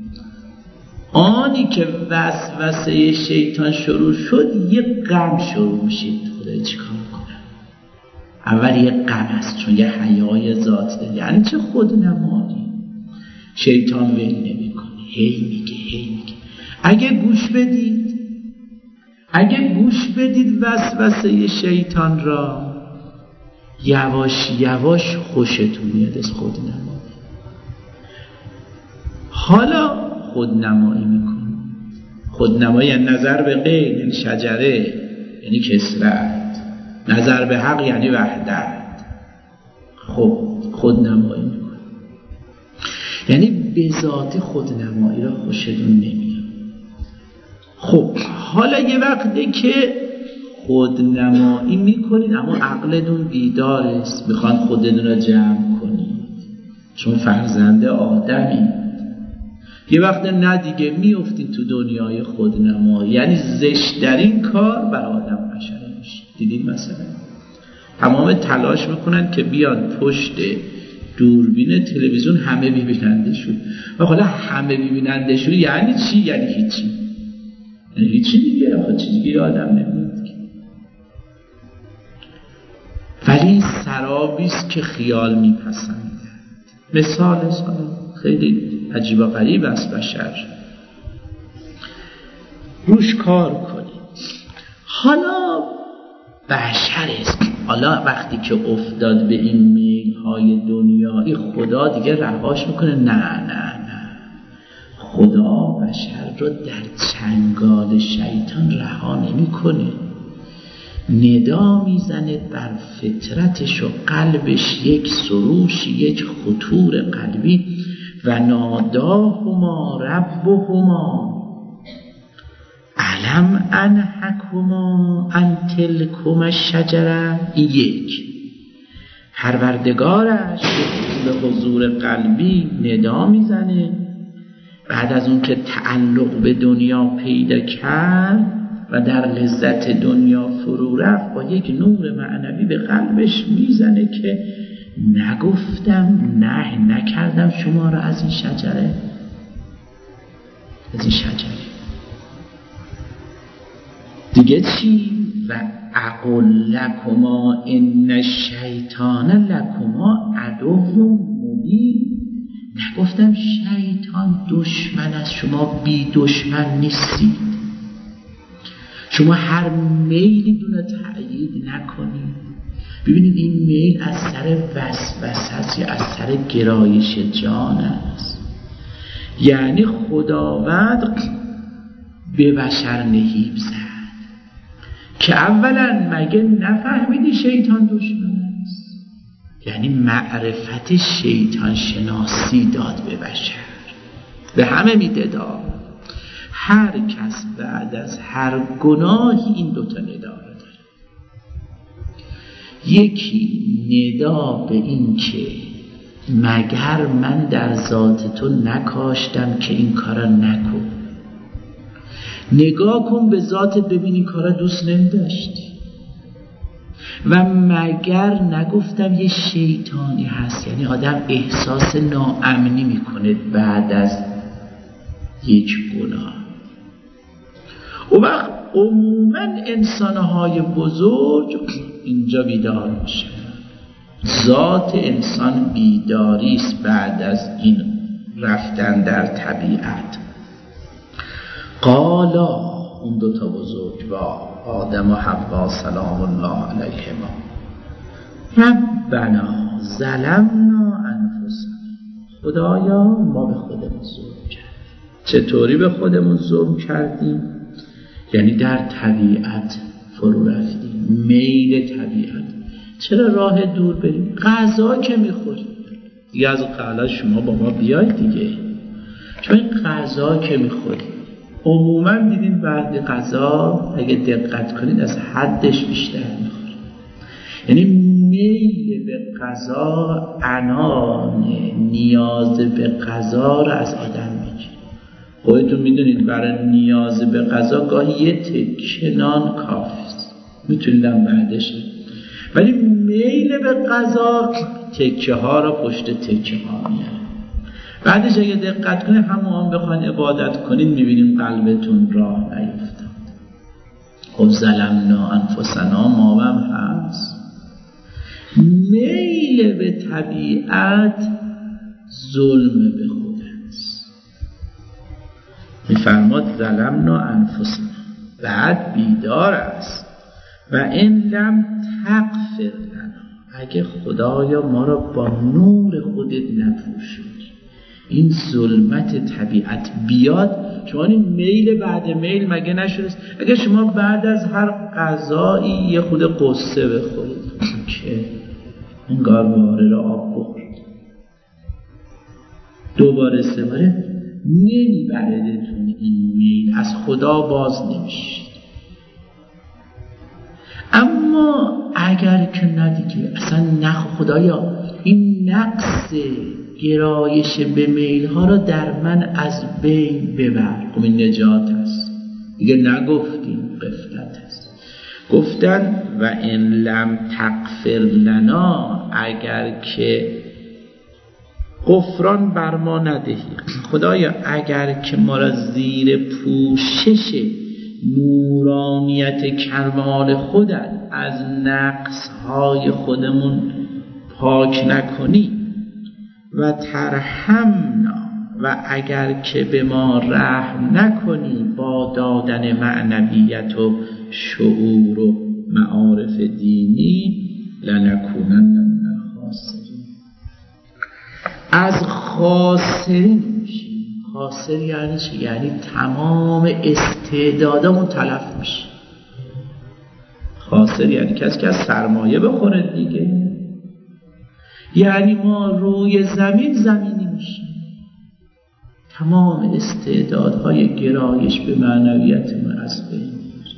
آنی که وسوسه شیطان شروع شد یه غم شروع میشه. خدای چی کار کنه؟ اول یه غم است، چون یه حیای ذاته. یعنی چه خودنمایی؟ شیطان ول نمیکنه، هی میگه. اگه گوش بدید وسوسه شیطان را، یواش یواش خوشتون میاد از خودنمایی. حالا خودنمایی میکنه. خودنمایی یعنی نظر به غیر، یعنی شجره، یعنی کثرت. نظر به حق یعنی وحدت. خب خودنمایی میکنه، یعنی به ذات خودنمایی را خوشتون نمیاد. خب حالا یه وقتی که خودنمایی میکنید اما عقلتون بیدار است، میخوان خودتون را جمع کنید چون فرزند آدمی. یه وقت نه دیگه میافتید تو دنیای خودنمایی، یعنی زشت‌ترین کار بر آدم بشری میشه. دیدید مثلا تمام تلاش میکنن که بیان پشت دوربین تلویزیون همه ببینندشون. و حالا همه ببینندشون یعنی چی؟ یعنی هیچی دیگه. آخه چی دیگه آدم نمیاد. ولی این سرابیست که خیال میپسند. مثال خیلی عجیب و غریب است، بشر روش کار کنید. حالا بشر است، حالا وقتی که افتاد به این میل‌های دنیایی، خدا دیگه رهاش میکنه؟ نه، خدا بشر رو در چنگال شیطان رها نمیکنه. ندا میزنه بر فطرتش و قلبش، یک سروش، یک خطور قلبی. و ناداهما ربهما الم انهکما ان تلکما الشجره. یک پروردگارش به حضور قلبی ندا میزنه بعد از اون که تعلق به دنیا پیدا کرد و در لذت دنیا فرو رفت، با یک نور معنوی به قلبش میزنه که نگفتم، نه نکردم شما را از این شجره. دیگه چی؟ و اقول لکما ان الشیطان لکما عدو مبین. نگفتم شیطان دشمن است، شما بی دشمن نیستید. شما هر میلی دونه تأیید نکنید. ببینید این میل از سر وسوسه است یا از سر گرایش جان است. یعنی خداوند به بشر نهیب زد که اولا مگه نفهمیدی شیطان دشمن است؟ یعنی معرفت شیطان شناسی داد به بشر، به همه میداد. هر کس بعد از هر گناهی این 2 ندا رو داره. یکی ندا به این که مگر من در ذات تو نکاشتم که این کارا نکن. نگاه کن به ذاتت ببینی کارا دوست نمی‌داشتی. و مگر نگفتم یه شیطانی هست، یعنی آدم احساس ناامنی میکنه بعد از یک گناه. و وقت عموما انسانهای بزرگ اینجا بیدار میشه. ذات انسان بیداری است بعد از این رفتن در طبیعت. قالا اون دوتا بزرگوار آدم و حوا سلام الله علیهما ربنا ظلمنا انفسنا، خدایا ما به خودمون ظلم کردیم. چطوری به خودمون ظلم کردیم؟ یعنی در طبیعت فرو رفتیم، میل طبیعت. چرا راه دور بریم؟ غذا که میخوریم دیگه، از قبل شما با ما بیاید دیگه، چون غذا که میخوریم عموما دیدین بعد غذا اگه دقت کنید از حدش بیشتر میخوریم. یعنی میل به غذا، عنان نیاز به غذا رو از آدم میگیره. خودتون میدونید برای نیاز به غذا گاهی یه تکه نان کافیست، میتونیدم بعدش، ولی میل به غذا تکه ها رو پشت تکه ها میاره. بعدش اگه دقت کنید همون بخواین عبادت کنید میبینیم قلبتون راه نیفتاد. خب ظلمنا انفسنا ما هم هست. میل به طبیعت ظلم به خود است. میفرماد ظلمنا انفسنا، بعد بیدار است و این لم تغفر لنا، اگه خدایا ما را با نور خودت نپوشونی، این ظلمت طبیعت بیاد. شما این میل بعد میل مگه نشد؟ اگه شما بعد از هر غذایی یه خود قصه بخورید که انگار باره را آب بخورید، دوباره سه باره نمیبردتون این میل، از خدا باز نمیشید. اما اگر که ندیگه اصلا خدایا این نقص گرایش به میل ها را در من از بین ببر، خب این نجات است دیگه. نگفتیم غفلت است، گفتن و ان لم تغفر لنا، اگر که غفران بر ما ندهی خدایا، اگر که ما را زیر پوشش نورانیت کمال خودت از نقصهای خودمون پاک نکنی، و ترحمنا، و اگر که به ما رحم نکنی با دادن معنویت و شعور و معارف دینی، لنکونن من الخاسرین، از خاسرین میشیم. خاسر یعنی چی؟ یعنی تمام استعدادمون تلف میشه. خاسر یعنی کسی که از سرمایه بخوره دیگه، یعنی ما روی زمینی میشیم، تمام استعدادهای گرایش به معنویت ما از بین میره.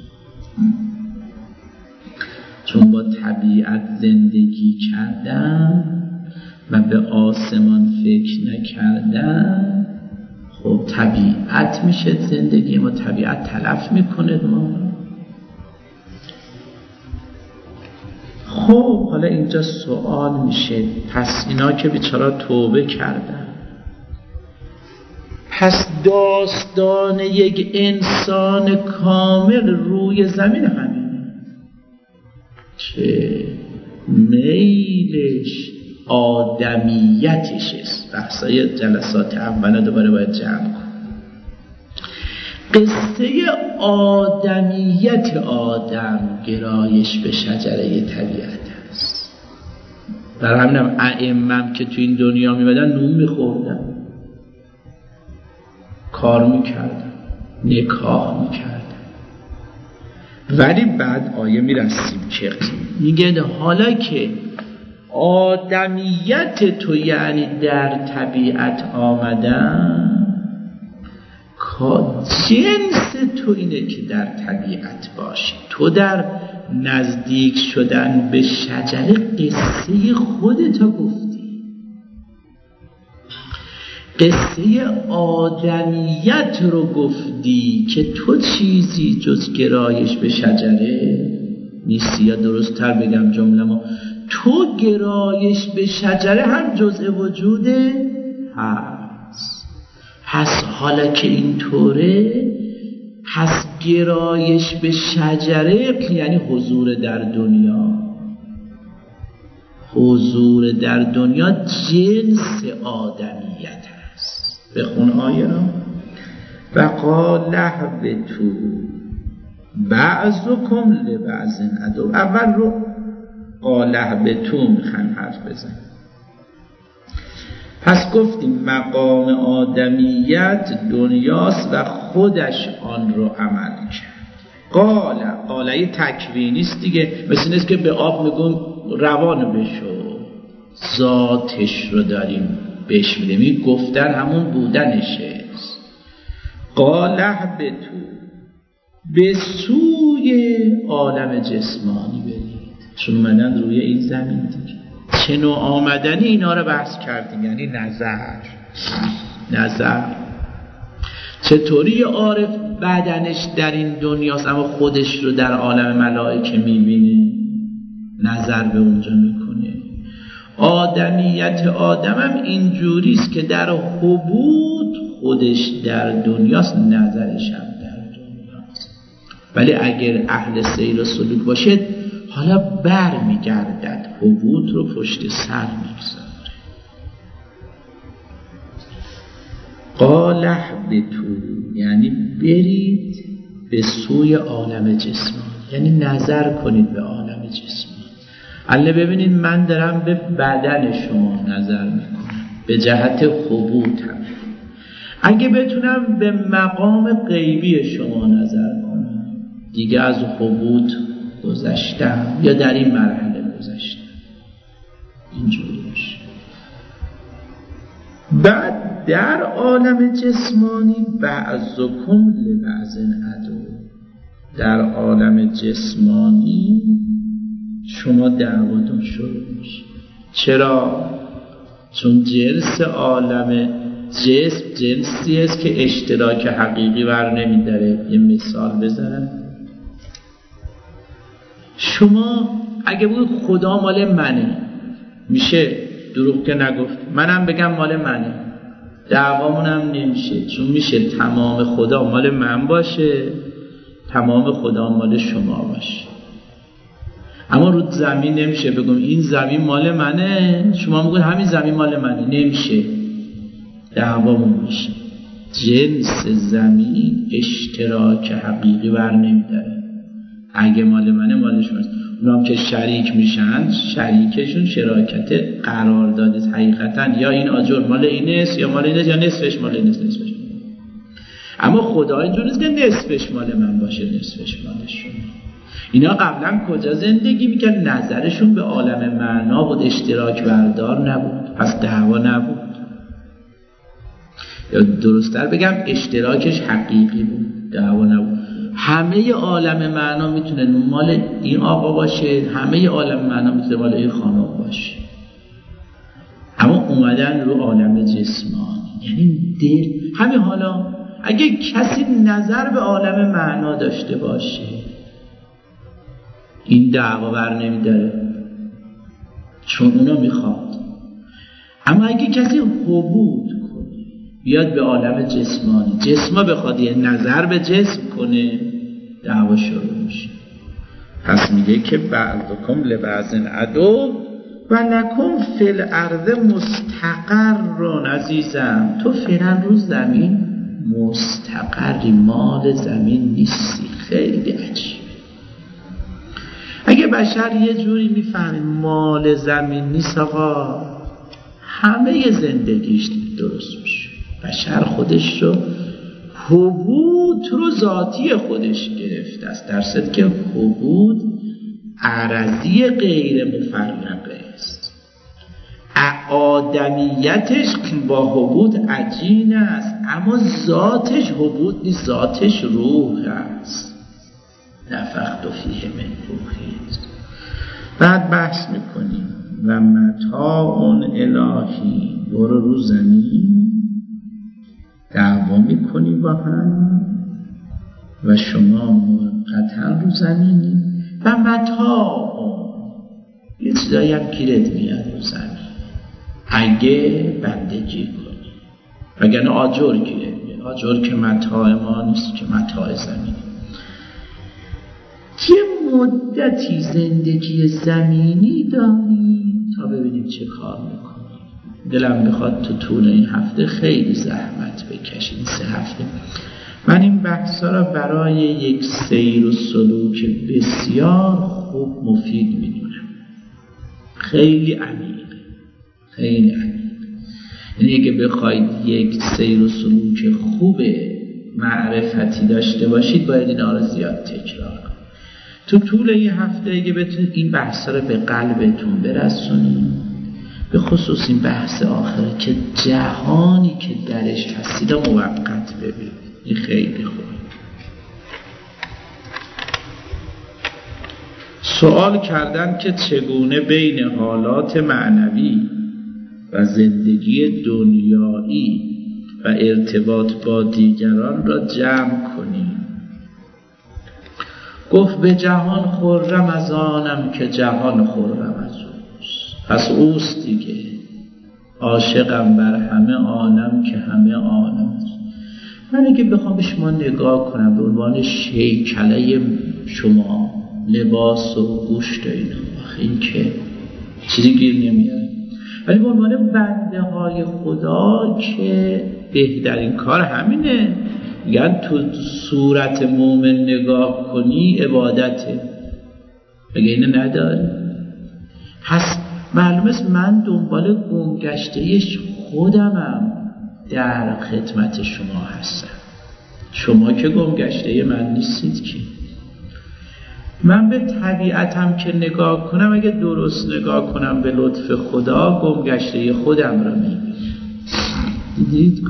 چون با طبیعت زندگی کردن و به آسمان فکر نکردن، خب طبیعت میشه زندگی ما، طبیعت تلف میکنه ما. خب حالا اینجا سوال میشه، پس اینا که بیچاره توبه کردن، پس داستان یک انسان کامل روی زمین همینه که میلش آدمیتش است. بحثای جلسات اولا دوباره باید جمع کن. قصه آدمیت آدم گرایش به شجره طبیعت است. در همینم ائمم که تو این دنیا میمدن نون میخوردن، کار میکردن، نکاح میکردن، ولی بعد آیه میرسیم که میگه حالا که آدمیت تو یعنی در طبیعت آمدن، جنس تو اینه که در طبیعت باشی. تو در نزدیک شدن به شجره قصه خودتا گفتی، قصه آدمیت رو گفتی که تو چیزی جز گرایش به شجره نیستی، یا درست تر بگم جمله ما، تو گرایش به شجره هم جزء وجوده هست. پس حالا که اینطوره، پس گرایش به شجره یعنی حضور در دنیا. حضور در دنیا جنس آدمیت هست. بخون آیه را. و قاله تو بعضکم لبعض عدو. اول رو قاله تو میخوان حرف بزن. پس گفتیم مقام آدمیت دنیاست و خودش آن رو عمل کرد. قاله تکوینیست دیگه، مثل نیست که به آب میگم روان بشو، ذاتش رو داریم بهش میدیم. این گفتن همون بودنشه. قاله به تو به سوی عالم جسمانی برید، چون اومدن روی این زمین دیگه. چه نوع آمدنی اینا رو بحث کردیم، یعنی نظر. چطوری عارف بدنش در این دنیاست اما خودش رو در عالم ملائکه میبینه، نظر به اونجا میکنه. آدمیت آدمم اینجوریست که در حبوط خودش در دنیاست، نظرش هم در دنیاست. ولی اگر اهل سیر و سلوک باشه حالا بر میگردد، حبوط رو پشت سر میگذاره. قاله به تو یعنی برید به سوی عالم جسمان، یعنی نظر کنید به عالم جسمان. الله ببینید من دارم به بدن شما نظر میکنم به جهت حبوطم. اگه بتونم به مقام غیبی شما نظر کنم، دیگه از حبوط گذشتم یا در این مرحله گذشتم. اینجوری باشه. بعد در عالم جسمانی بعضکم لبعض عدو. در عالم جسمانی شما دعواتون شروع میشه. چرا؟ چون جنس عالم جسم جنسی است که اشتراک حقیقی بر نمیداره. یه مثال بزنم. شما اگه بگید خدا مال منه، میشه؟ دروغ که نگفت. منم بگم مال منه، دعوامونم نمیشه. چون میشه تمام خدا مال من باشه، تمام خدا مال شما باشه. اما رو زمین نمیشه بگم این زمین مال منه، شما میگید همین زمین مال منه. نمیشه، دعوامون میشه. جنس زمین اشتراک حقیقی بر نمیداره. اگه مال منه مال شماست. اونام که شریک میشن، شریکشون شراکت قرار داده حقیقتا، یا این آجر مال اینست یا مال اینست، یا نصفش مال اینست نصفش. اما خدا اینجور نیست که نصفش مال من باشه نصفش مال شما. اینا قبلا کجا زندگی میکرد؟ نظرشون به عالم معنا بود، اشتراک بردار نبود، پس دعوا نبود. یا درست‌تر بگم اشتراکش حقیقی بود، دعوا نبود. همه عالم معنا میتونه مال این آقا باشه، همه عالم معنا میتونه مال این خانم باشه. اما اومدن رو عالم جسمانی، یعنی دل. همین حالا اگه کسی نظر به عالم معنا داشته باشه، این دعوا بر نمیداره، چون اونا میخواد. اما اگه کسی حبوط کنه بیاد به عالم جسمانی، جسما بخواد یه نظر به جسم کنه، دعوا شروع میشه. پس میگه که بعضکم لبعض عدو و لکم فی الارض مستقر. عزیزم تو فعلا رو زمین مستقری، مال زمین نیستی. خیلی عجیب. اگه بشر یه جوری میفهمه مال زمین نیست، آقا همه زندگیش درست میشه. بشر خودش رو حبوط رو ذاتی خودش گرفته است، در صورتی که حبوط عرضی غیر مفرقه است. آدمیتش با حبوط عجین است، اما ذاتش حبوط نیست، ذاتش روح است. نفخت فیه من روحی. بعد بحث میکنیم و متاع الهی. برو رو زمین دعوا میکنی با هم و شما موقتا رو زمینی و متاع یه چیزایی هم گیرت میاد رو زمین اگه بندگی کنی، وگرنه آجر گیرت میاد. آجر که متاع ما نیست، که متاع زمینی. یه مدتی زندگی زمینی داری تا ببینیم چه کار میکنی. دلم بخواد تو طول این هفته خیلی زحمت بکشیم. 3 هفته من این بحثا را برای یک سیر و سلوک بسیار خوب مفید میدونم. خیلی عمیق، خیلی عمیق. یعنی اگه بخواید یک سیر و سلوک خوب معرفتی داشته باشید باید اینا را زیاد تکرار کنید. تو طول این هفته اگه بتونید این بحثا را به قلبتون برسونید، به خصوص این بحث آخره که جهانی که درش هستید را موقت ببینید. این خیلی خوبه. سوال کردن که چگونه بین حالات معنوی و زندگی دنیایی و ارتباط با دیگران را جمع کنیم. گفت به جهان خرم از آنم که جهان خرم از اوست. پس اوست دیگه. عاشقم بر همه آنم که همه آنم است. من اگه بخوام به شما نگاه کنم به عنوان شیکله شما، لباس و گوشت و اینا، این که چیزی گیر نمیاره، ولی به عنوان بنده های خدا که بهترین کار همینه. میگن تو صورت مومن نگاه کنی عبادته، اگه اینو نداری. پس معلوم است من دنبال گمگشته‌اش خودمم در خدمت شما هستم. شما که گمگشته من نیستید که. من به طبیعتم که نگاه کنم، اگه درست نگاه کنم به لطف خدا، گمگشته خودم رو میبینم. دیدید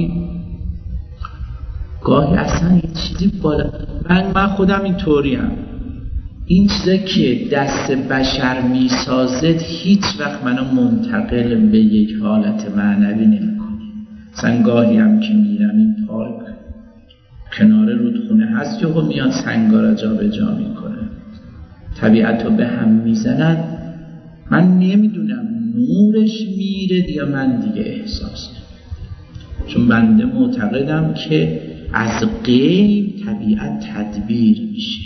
گاهی اصلا یه چیزی بالا. من خودم این طوریم. این چیزی که دست بشر میسازد هیچ وقت منو منتقل به یک حالت معنوی نمیکنه. مثلا گاهی هم که میرم این پارک کنار رودخونه هست، یهو میاد سنگا را جا به جا میکنه، طبیعت رو به هم میزنن. من نمیدونم نورش میره یا من دیگه احساس نمیدونم، چون بنده معتقدم که از غیب طبیعت تدبیر میشه.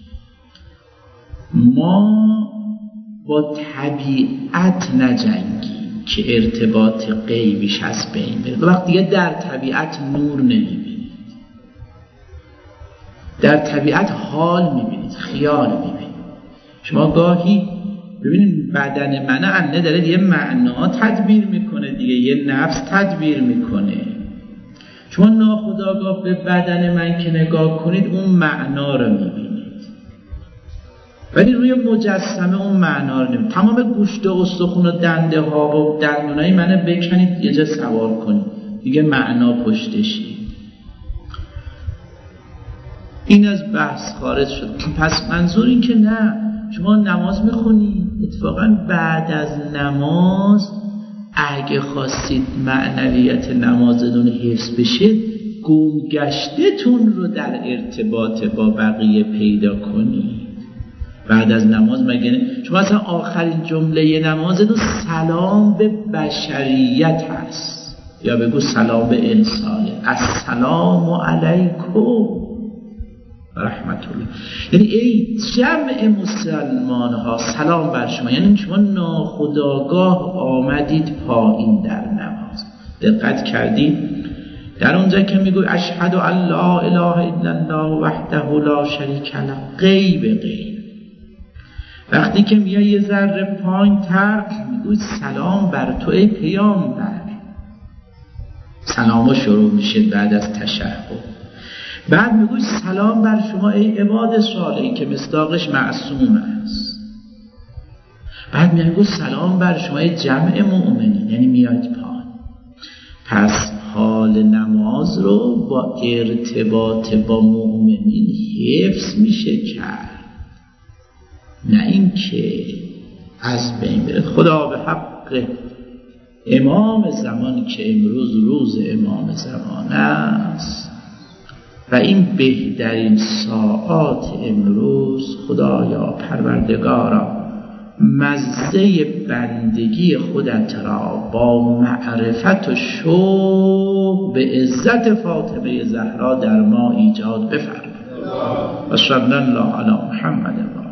ما با طبیعت نجنگیم که ارتباط غیبیش از بین بره. وقتی دیگه در طبیعت نور نمیبینید، در طبیعت حال میبینید، خیال میبینید. شما گاهی ببینید بدن من انه داره یه معنا تدبیر میکنه دیگه، یه نفس تدبیر میکنه. شما ناخودآگاه به بدن من که نگاه کنید اون معنا رو میبینید، ولی روی مجسمه اون معنا رو نمیبینید. تمام گوشت و استخون و دنده ها و دندونای منو بکنید یه جا سوار کنید، دیگه معنا پشتشی. این از بحث خارج شد. پس منظور این که نه، شما نماز میخونید، اتفاقا بعد از نماز اگه خواستید معنویت نمازتون حفظ بشه، گمگشته‌تون رو در ارتباط با بقیه پیدا کنید. بعد از نماز مگه نه؟ شما اصلا آخرین جمله نمازتون سلام به بشریت هست، یا بگو سلام به انسانه. السلام علیکم رحمت الله. یعنی ای جمع مسلمان ها سلام بر شما. یعنی شما ناخودآگاه آمدید پایین در نماز. دقت کردید در اونجا که میگوی اشهد ان لا اله الا الله وحده لا شریک له، غیب. وقتی که میای یه ذره پایین تر میگوی سلام بر تو ای پیامبر. سلام شروع میشه بعد از تشهد. بعد میگوی سلام بر شما ای عباد صالحین که مصداقش معصوم است. بعد میگوی سلام بر شما ای جمع مؤمنین، یعنی میاد پایین. پس حال نماز رو با ارتباط با مؤمنین حفظ میشه کرد، نه اینکه از بین بره. خدا به حق امام زمان که امروز روز امام زمان است و این بهترین ساعات امروز، خدایا پروردگارا مزه بندگی خودت را با معرفت و شوق به عزت فاطمه زهرا در ما ایجاد بفرما. و صلی الله علی محمد.